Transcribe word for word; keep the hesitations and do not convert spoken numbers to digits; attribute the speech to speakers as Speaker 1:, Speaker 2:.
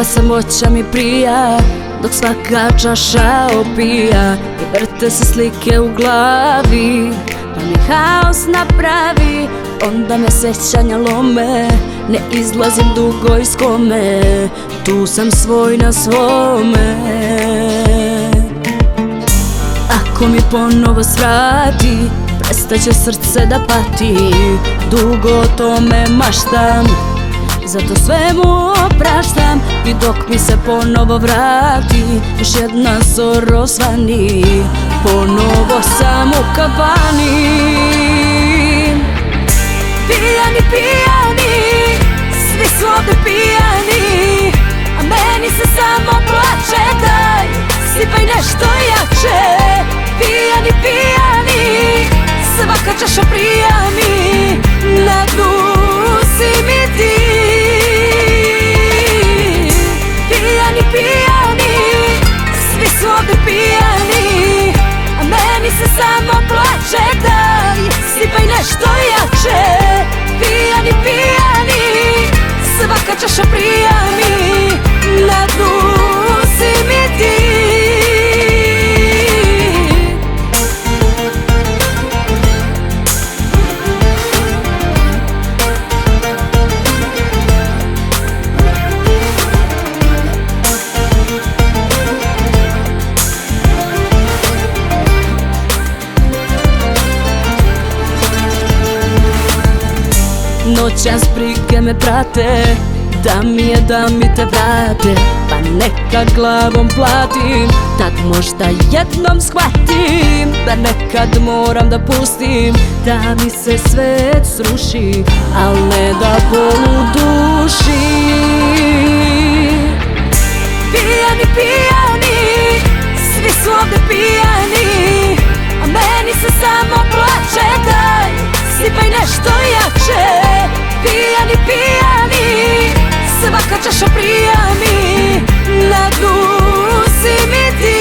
Speaker 1: samoća mi prija, dok svaka čaša opija i vrte se slike u glavi, pa mi haos napravi. Onda me sećanja lome, ne izlazim dugo iz kome, tu sam svoj na svome. Ako mi ponovo svrati, prestaće srce da pati, dugo o tome maštam, zato sve mu opraštam. I dok mi se ponovo vrati, još jedna zor osvani, ponovo sam u kafani. Pijani, pijani, svi su ovde pijani, a meni se samo plače, daj, sipaj nešto jače. Pijani, pijani, svaka čaša prija mi, na dnu si mi ti. Pijani, pijani, svi su ovde pijani, a meni se samo plače, daj, sipaj nešto jače. Pijani, pijani, svaka čaša prija mi, na dnu si mi ti. Noćas brige me prate, da mi je da mi te vrate, pa neka glavom platim, tad možda jednom shvatim da nekad moram da pustim, da mi se svet sruši, al ne da poluduši. Pijani, pijani, svi su ovde pijani, a meni se samo plače, daj, sipaj nešto jače. Pijani, pijani, svaka čaša prija mi, na dnu si mi ti.